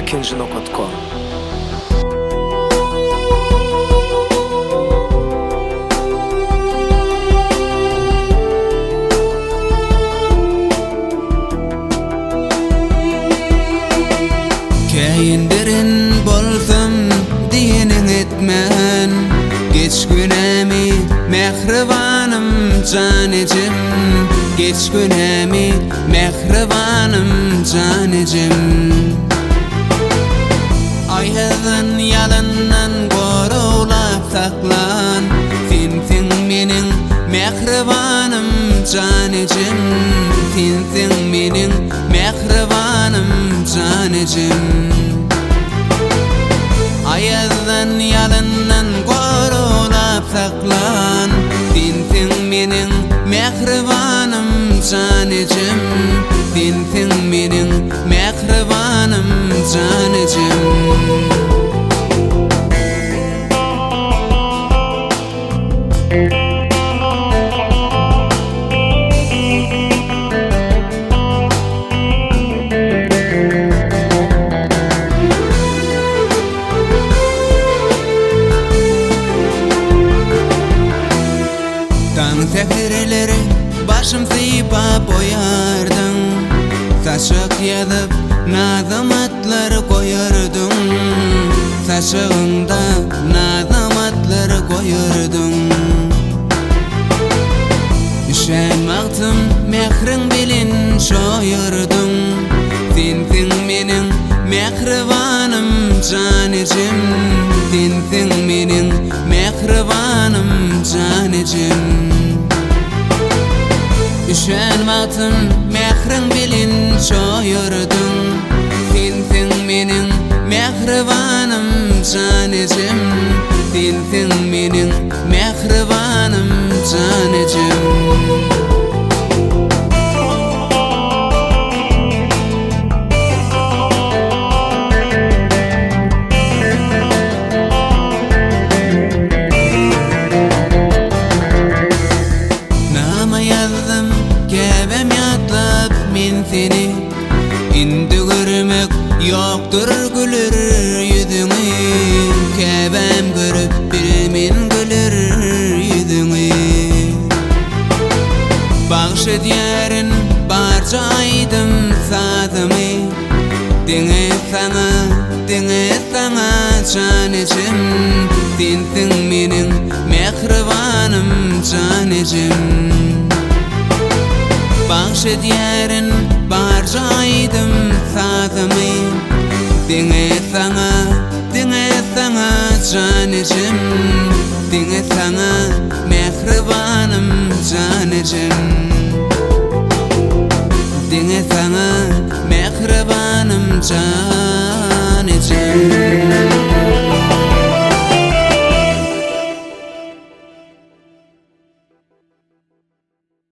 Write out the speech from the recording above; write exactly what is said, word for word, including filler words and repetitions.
ikinci nokta com. Kayindirin bolsam diyenin etmen, geç günemi mehribanım canecim, geç günemi mehribanım canecim. Ayhazan yalandan korulap saklan, sensin menin mehribanım canecim, sensin menin mehribanım canecim. Ayazdan yalandan korulap saklan, sensin menin mehribanım canecim, sensin menin mehribanım canecim. Seherleri başım sıypap oyardın, saçık yazıp nazamatlar koyardın, saçığında nazamatlar koyardın. Üşenmaqtım mehrin bilin şoyardın, sensin menin mehribanım canecim, sensin menin mehribanım canecim. Üşenmaqtım mehrin bilin şoyardın, sensin menin mehribanım canecim, sensin menin mehribanım canecim. Seni indi görmek yoktur gülür yüzüňi, kebem görüp bilmin gülür yüzüňi. Bagş edýärin barça aýdym sazymy, diňe sana, diňe sana canecim, sensin menin mehribanım canecim. Bagş edýärin barça aýdym sazymy, diňe sana, diňe sana canecim, diňe sana mehribanım canecim, diňe sana mehribanım canecim.